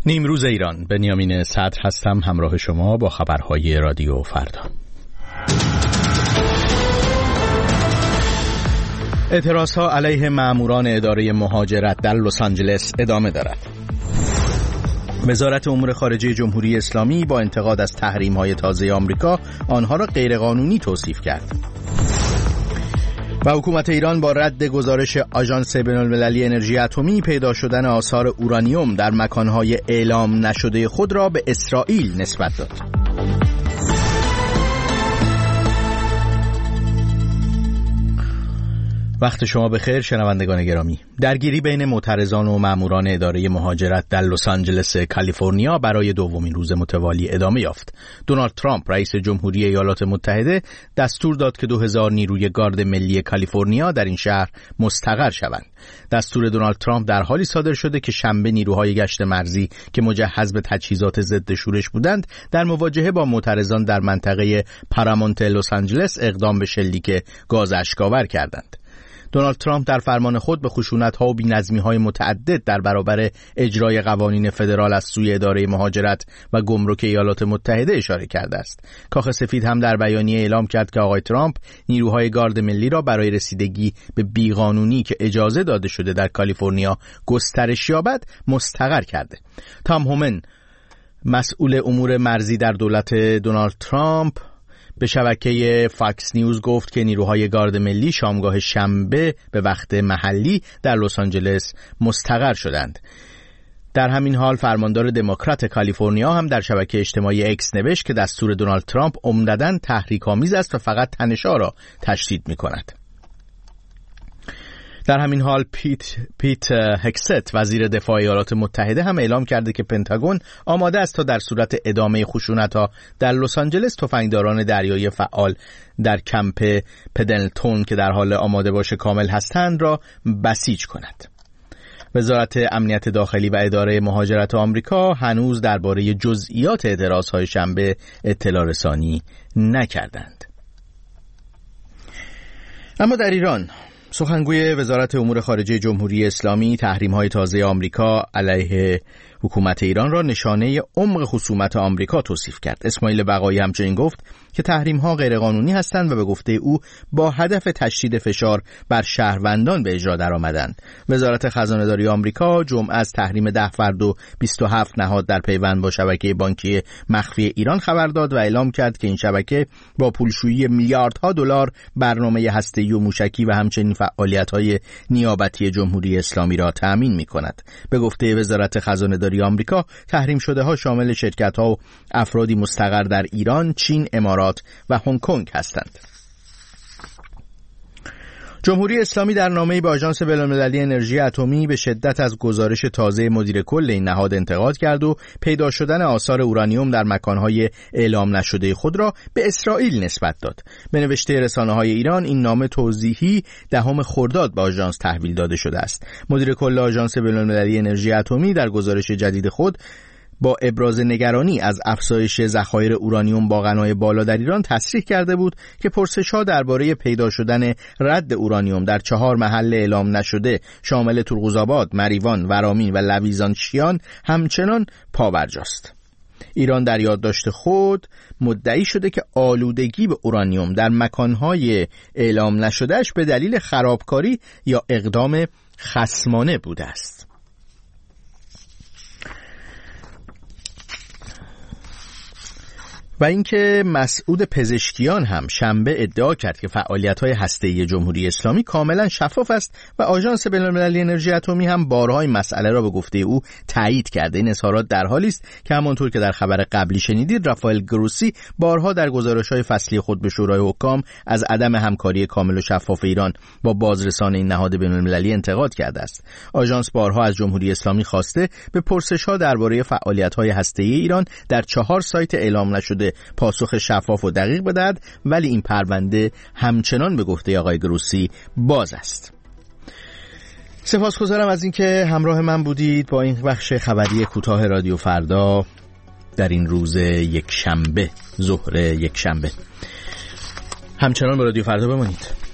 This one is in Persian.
نیمروز ایران، بنیامین صدر هستم، همراه شما با خبرهای رادیو فردا. اعتراضها علیه ماموران اداره مهاجرت در لس آنجلس ادامه دارد. وزارت امور خارجه جمهوری اسلامی با انتقاد از تحریم‌های تازه آمریکا آنها را غیرقانونی توصیف کرد. و حکومت ایران با رد گزارش آژانس بین‌المللی انرژی اتمی پیدا شدن آثار اورانیوم در مکانهای اعلام نشده خود را به اسرائیل نسبت داد. وقت شما بخیر شنوندگان گرامی. درگیری بین معترضان و ماموران اداره مهاجرت در لس آنجلس کالیفرنیا برای دومین روز متوالی ادامه یافت. دونالد ترامپ رئیس جمهوری ایالات متحده دستور داد که 2000 نیروی گارد ملی کالیفرنیا در این شهر مستقر شوند. دستور دونالد ترامپ در حالی صادر شده که شنبه نیروهای گشت مرزی که مجهز به تجهیزات ضد شورش بودند در مواجهه با معترضان در منطقه پارامونت لس آنجلس اقدام به شلیک گاز اشک‌آور کردند. دونالد ترامپ در فرمان خود به خشونت‌ها و بی‌نظمی‌های متعدد در برابر اجرای قوانین فدرال از سوی اداره مهاجرت و گمرک ایالات متحده اشاره کرده است. کاخ سفید هم در بیانیه اعلام کرد که آقای ترامپ نیروهای گارد ملی را برای رسیدگی به بیقانونی که اجازه داده شده در کالیفرنیا گسترش یابد مستقر کرده. تام هومن، مسئول امور مرزی در دولت دونالد ترامپ، به شبکه فاکس نیوز گفت که نیروهای گارد ملی شامگاه شنبه به وقت محلی در لس آنجلس مستقر شدند. در همین حال فرماندار دموکرات کالیفرنیا هم در شبکه اجتماعی اکس نوشت که دستور دونالد ترامپ عمدتاً تحریک‌آمیز است و فقط تنش‌ها را تشدید می‌کند. در همین حال پیت هکست، وزیر دفاع ایالات متحده، هم اعلام کرده که پنتاگون آماده است تا در صورت ادامه خشونت‌ها در لس آنجلس تفنگداران دریایی فعال در کمپ پدلتون که در حال آماده باش کامل هستند را بسیج کند. وزارت امنیت داخلی و اداره مهاجرت آمریکا هنوز درباره جزئیات اعتراض‌های شنبه اطلاع رسانی نکردند. اما در ایران، سخنگوی وزارت امور خارجه جمهوری اسلامی تحریم‌های تازه آمریکا علیه حکومت ایران را نشانه عمق خصومت آمریکا توصیف کرد. اسماعیل بقایی همچنین گفت که تحریم‌ها غیرقانونی هستند و به گفته او با هدف تشدید فشار بر شهروندان به اجرا درآمدند. وزارت خزانه‌داری آمریکا جمعه از تحریم 10 فرد و 27 نهاد در پیوند با شبکه بانکی مخفی ایران خبر داد و اعلام کرد که این شبکه با پولشویی میلیاردها دلار برنامه هسته‌ای و موشکی و همچنین فعالیت‌های نیابتی جمهوری اسلامی را تأمین می‌کند. به گفته وزارت خزانه‌داری آمریکا، تحریم شده ها شامل شرکت‌ها و افرادی مستقر در ایران، چین، امارات و هنگ کنگ هستند. جمهوری اسلامی در نامه‌ای به آژانس بین‌المللی انرژی اتمی به شدت از گزارش تازه مدیر کل این نهاد انتقاد کرد و پیدا شدن آثار اورانیوم در مکان‌های اعلام نشده خود را به اسرائیل نسبت داد. به نوشته رسانه‌های ایران، این نامه توضیحی 10 خرداد به آژانس تحویل داده شده است. مدیر کل آژانس بین‌المللی انرژی اتمی در گزارش جدید خود با ابراز نگرانی از افزایش ذخایر اورانیوم با غنای بالا در ایران تصریح کرده بود که پرسش‌ها درباره پیدا شدن رد اورانیوم در 4 محل اعلام نشده شامل ترقوزآباد، مریوان، ورامین و لویزانشیان همچنان پابرجاست. ایران در یادداشت خود مدعی شده که آلودگی به اورانیوم در مکان‌های اعلام نشدهش به دلیل خرابکاری یا اقدام خصمانه بوده است. و اینکه مسعود پزشکیان هم شنبه ادعا کرد که فعالیت‌های هسته‌ای جمهوری اسلامی کاملا شفاف است و آژانس بین‌المللی انرژی اتمی هم بارها این مسئله را به گفته او تایید کرده. این اظهارات در حالی است که همانطور که در خبر قبلی شنیدید، رافائل گروسی بارها در گزارش‌های فصلی خود به شورای حکام از عدم همکاری کامل و شفاف ایران با بازرسان این نهاد بین‌المللی انتقاد کرده است. آژانس بارها از جمهوری اسلامی خواسته به پرسش‌ها درباره فعالیت‌های هسته‌ای ایران در 4 سایت اعلام نشده پاسخ شفاف و دقیق بدهد، ولی این پرونده همچنان به گفته آقای گروسی باز است. سپاسگزارم از اینکه همراه من بودید با این بخش خبری کوتاه رادیو فردا در این روز یک شنبه، ظهر یک شنبه. همچنان با رادیو فردا بمانید.